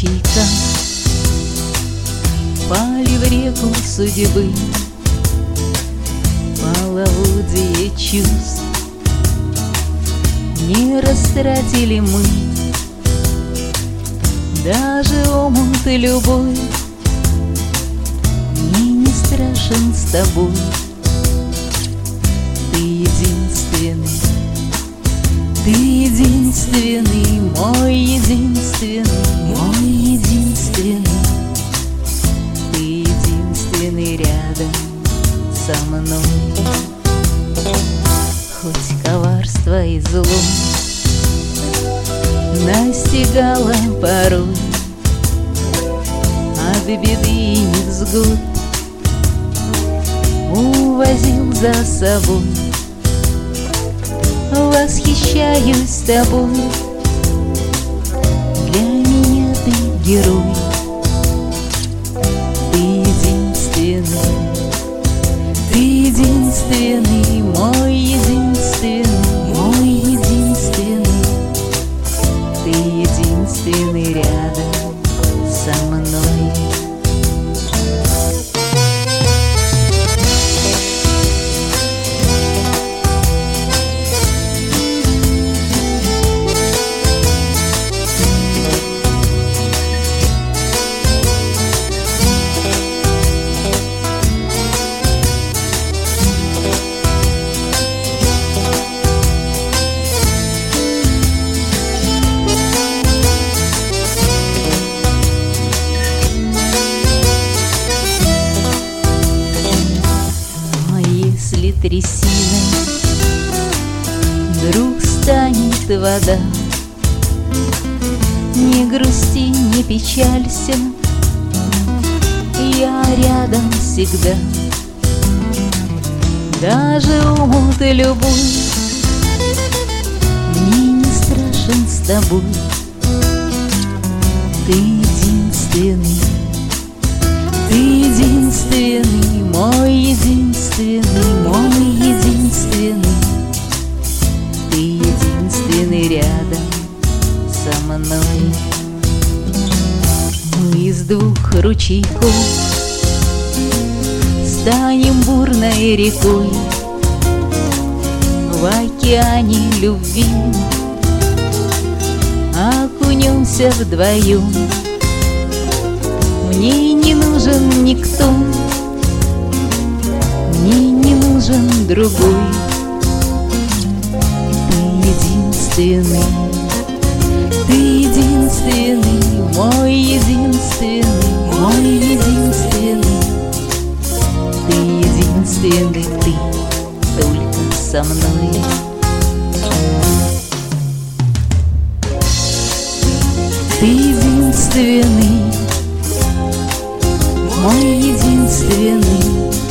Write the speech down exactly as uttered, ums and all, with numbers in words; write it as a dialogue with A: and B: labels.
A: ручейка пали в реку судьбы, половодье чувств не растратили мы. Даже омут любой мне не страшен с тобой. Ты единственный, ты единственный, мой единственный, мой единственный. Ты единственный рядом со мной. Хоть коварство и зло настигало порой, от беды и невзгод увозил за собой. Восхищаюсь тобой, для меня ты герой. Ты единственный, ты единственный, мой единственный, мой единственный. Ты единственный рядом со мной. Трясиной вдруг станет вода, не грусти, не печалься, я рядом всегда. Даже омут и любой мне не страшен с тобой. Ты единственный, ты единственный, мой единственный, мой единственный. Ты единственный рядом со мной. Мы из двух ручейков станем бурной рекой в океане любви, окунемся вдвоем. Мне не нужен никто, мне не нужен другой. Ты единственный, ты единственный, мой единственный, мой единственный. Ты единственный, ты только со мной. Ты единственный, мой единственный.